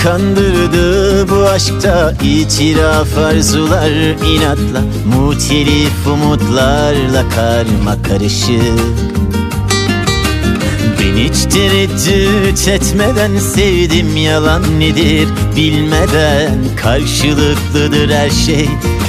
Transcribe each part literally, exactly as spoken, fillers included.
kandırdı bu aşkta. İtiraf arzular inatla, muhtelif umutlarla karma karışık. Ben hiç tereddüt etmeden sevdim, yalan nedir bilmeden. Karşılıklıdır her şey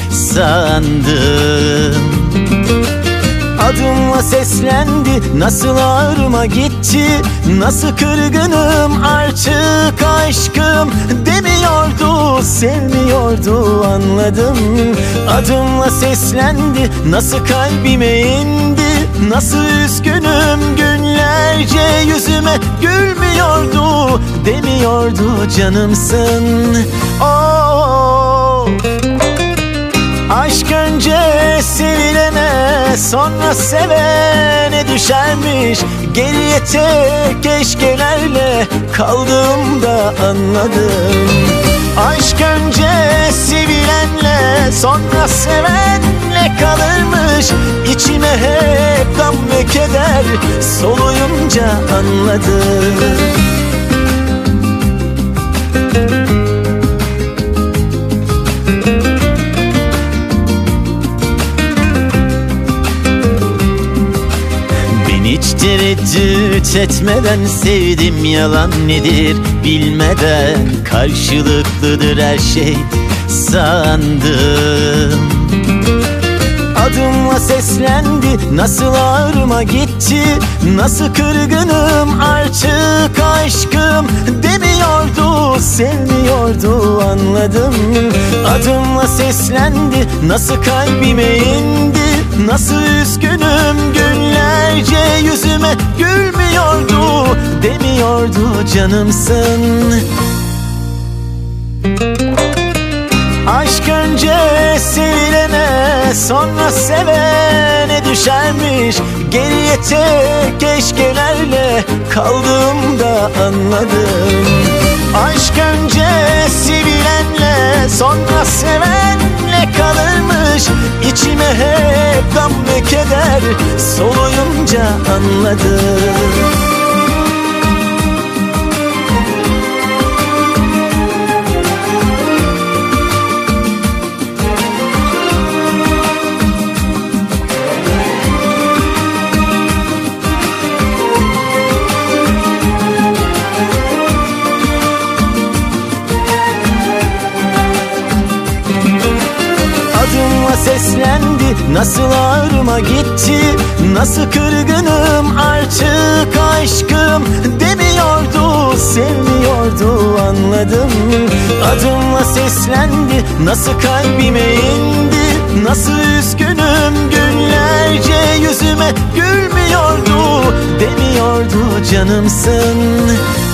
sandım. Adımla seslendi, nasıl ağrıma gitti, nasıl kırgınım artık aşkım demiyordu, sevmiyordu anladım. Adımla seslendi, nasıl kalbime indi, nasıl üzgünüm günlerce yüzüme gülmüyordu, demiyordu canımsın. Oh, aşk önce sevilene, sonra sevene düşermiş. Geriye tek keşkelerle kaldığımda anladım. Aşk önce sevilenle, sonra sevenle kalırmış. İçime hep gam ve keder soluyunca anladım. Hiç tereddüt etmeden sevdim, yalan nedir bilmeden. Karşılıklıdır her şey sandım. Adımla seslendi, nasıl ağrıma gitti, nasıl kırgınım artık aşkım demiyordu, sevmiyordu anladım. Adımla seslendi, nasıl kalbime indi, nasıl üzgünüm günlerce yüzüme gülmüyordu, demiyordu canımsın. Aşk önce sevilene, sonra sevene düşermiş. Geriye tek keşkelerle kaldığımda anladım. Aşk önce sevilenle, sonra sevenle kalırmış. İçime hep gam ve keder soluyunca anladım. Adımla seslendi, nasıl ağrıma gitti, nasıl kırgınım artık aşkım demiyordu, sevmiyordu anladım. Adımla seslendi, nasıl kalbime indi, nasıl üzgünüm günlerce yüzüme gülmüyordu, demiyordu canımsın.